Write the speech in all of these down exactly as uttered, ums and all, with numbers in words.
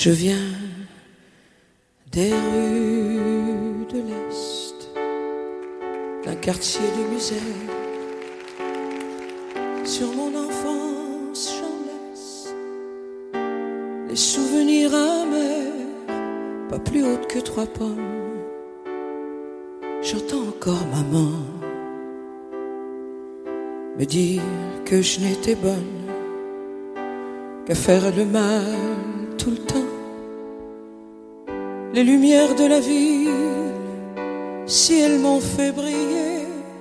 Je viens des rues de l'Est, d'un quartier de misère. Sur mon enfance j'en laisse les souvenirs amers, pas plus hautes que trois pommes. J'entends encore maman me dire que je n'étais bonne qu'à faire le mal tout le temps. Les lumières de la ville, si elles m'ont fait briller,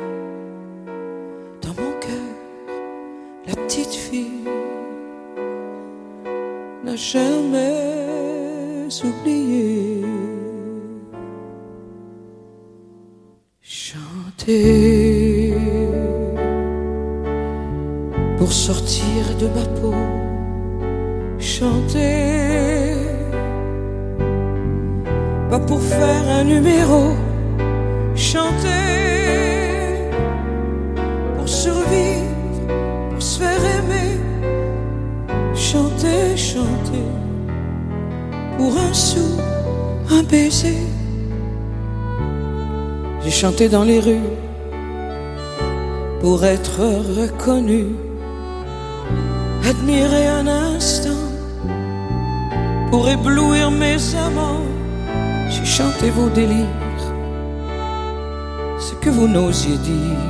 dans mon cœur, la petite fille n'a jamais oublié. Chanter pour sortir de ma peau, chanter pas pour faire un numéro, chanter pour survivre, pour se faire aimer, chanter, chanter pour un sou, un baiser. J'ai chanté dans les rues pour être reconnu, admiré un instant pour éblouir mes amants. J'ai chanté vos délires, ce que vous n'osiez dire,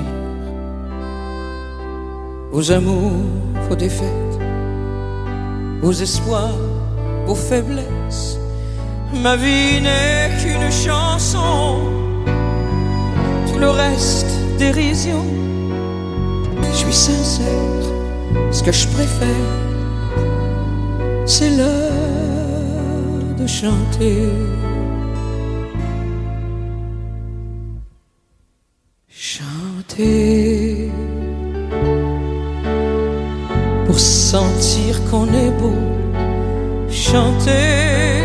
vos amours, vos défaites, vos espoirs, vos faiblesses. Ma vie n'est qu'une chanson, tout le reste dérision. Je suis sincère, ce que je préfère, c'est l'heure de chanter. Chanter pour sentir qu'on est beau, chanter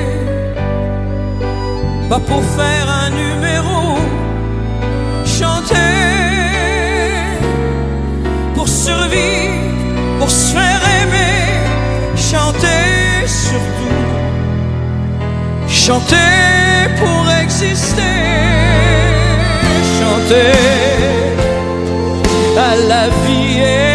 pas pour faire un numéro, chanter pour survivre, pour se faire aimer, chanter surtout, chanter pour exister, chanter à la vie.